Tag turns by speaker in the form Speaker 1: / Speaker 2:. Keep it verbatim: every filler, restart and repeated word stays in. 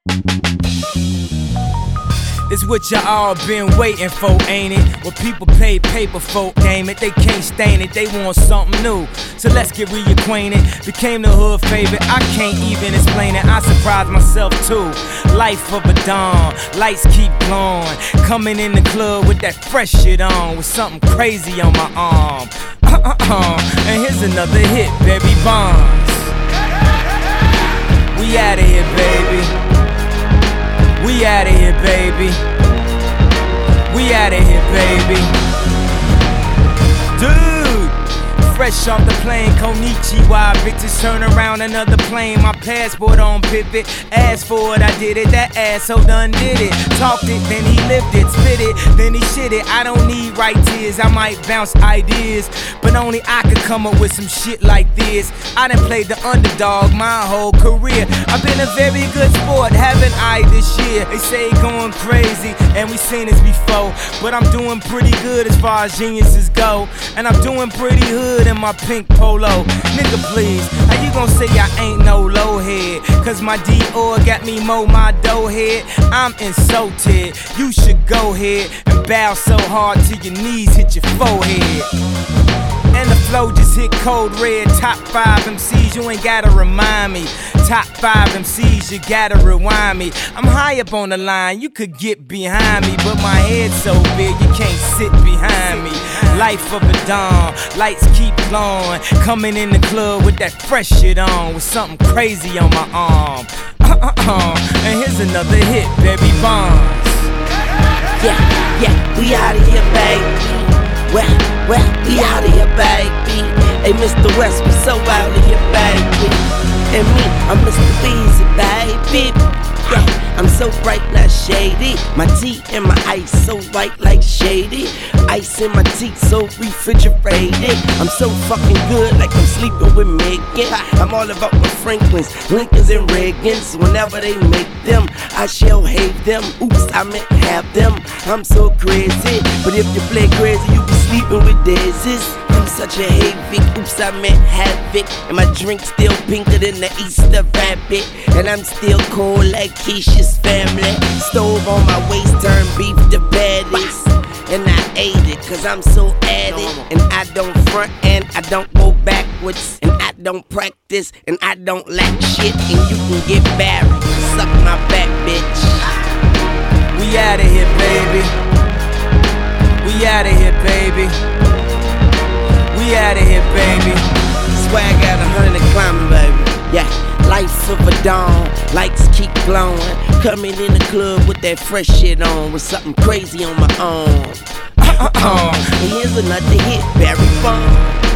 Speaker 1: It's what y'all all been waiting for, ain't it? What people pay paper for, damn it. They can't stain it, they want something new. So let's get reacquainted. Became the hood favorite, I can't even explain it. I surprised myself too. Life of a dawn, lights keep glowing. Coming in the club with that fresh shit on, with something crazy on my arm. Uh-uh-uh. And here's another hit, Barry Bonds. We outta here, baby. We outta here, baby. We outta here, baby. Dude, fresh off the plane, Konichiwa. Bitches turn around, another plane. My passport on pivot. Asked for it, I did it. That asshole done did it. Talked it, then he lived it. Spit it, then he shit it. I don't need right tears, I might bounce ideas, but only I could come up with some shit like this. I done played the underdog my whole career. I've been a very good sport, haven't I, this year? They say going crazy, and we seen this before, but I'm doing pretty good as far as geniuses go. And I'm doing pretty hood in my pink polo. Nigga, please, how you gon' say I ain't no low head? Cause my Dior got me mow my dough head. I'm insulted, you should go ahead and bow so hard till your knees hit your forehead. And the flow just hit cold red. Top five M Cs, you ain't gotta remind me. Top five M Cs, you gotta rewind me. I'm high up on the line, you could get behind me, but my head's so big, you can't sit behind me. Life of a dawn, lights keep glowing. Coming in the club with that fresh shit on, with something crazy on my arm. Uh-uh-uh. And here's another hit, Barry Bonds.
Speaker 2: Yeah, yeah, we outta here, baby. Well, well, we outta here, baby. Hey, Mister West, we so outta here, baby. And me, I'm Mister Weezy, baby. Yeah, I'm so bright, not shady. My tea and my ice so white like shady. Ice in my teeth so refrigerated. I'm so fucking good like I'm sleeping with Megan. I'm all about my Franklins, Lincolns and Reagans. Whenever they make them, I shall hate them. Oops, I meant have them. I'm so crazy, but if you play crazy, you be sleeping with daisies. I'm such a havoc, oops, I meant havoc. And my drink still pinker than the Easter rabbit. And I'm still cold like Keisha's family. Stove on my waist, turn beef to patties. And I ate it, cause I'm so at it. And I don't front and I don't go backwards. And I don't practice and I don't lack shit. And you can get buried, suck my back, bitch.
Speaker 1: We outta here, baby. We outta here, baby. We outta here, baby.
Speaker 2: Swag out a hundred climbing, baby. Yeah, life of a dawn, lights keep glowing. Coming in the club with that fresh shit on, with something crazy on my arm. Uh-uh-uh. And here's another hit, Barry Bonds.